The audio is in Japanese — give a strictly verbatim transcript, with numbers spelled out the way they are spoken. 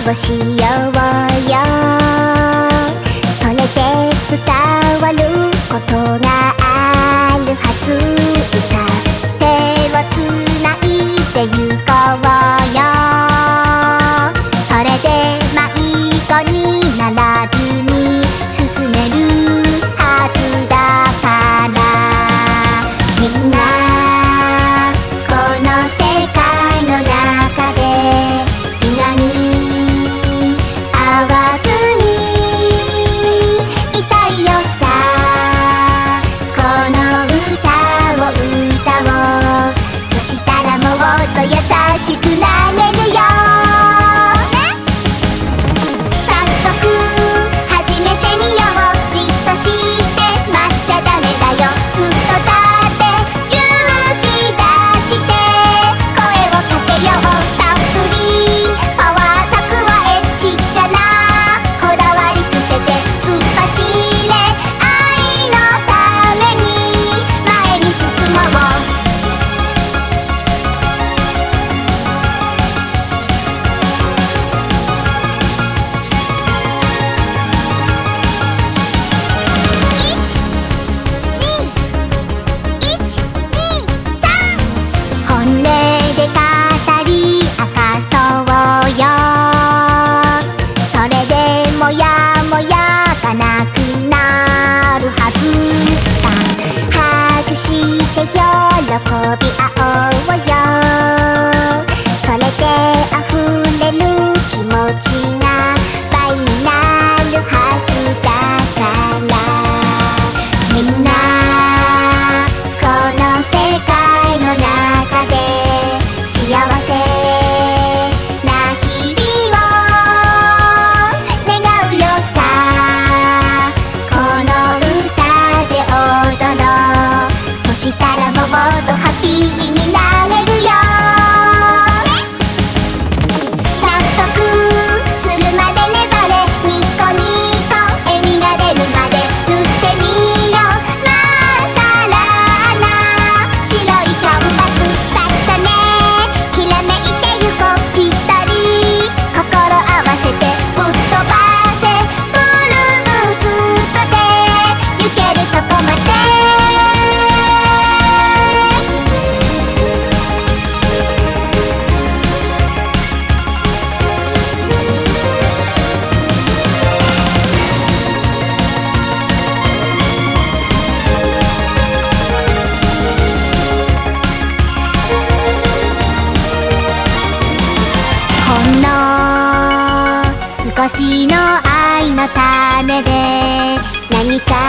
をしようよ。それで伝わることがあるはずさ。手をつないでゆこうよ。それで迷子にならずに進めるはずだから。みんなこの世界の中でいがみ合わずにいたいよさ。この歌を歌おう。そしたらもっと優しくなれるよ。早速始めてみよう。じっとして待っちゃダメだよ。すっと立って勇気出して声をかけよう。たっぷりパワー蓄えちっちゃなこだわり捨てて突っ走れ。愛のために前に進もう。本音で語り明かそうよ。それでもやもやがなくなるはずさ。ハグして喜び合おうよ。それで溢れる気持ちが倍になるはずだから。みんなこの世界の中で幸せな日々を願うよさ。この歌で踊ろう。そしたらもっとハッピーになれるよ。納得するまで粘れ。ニコニコ笑みが出るまで塗ってみよう。まさらな白いキャンバスだったね。きらめいてゆこう。ぴったり心合わせてぶっ飛ばせ。ブルーストで行けるとこまで。ほんの少しの愛の種で何か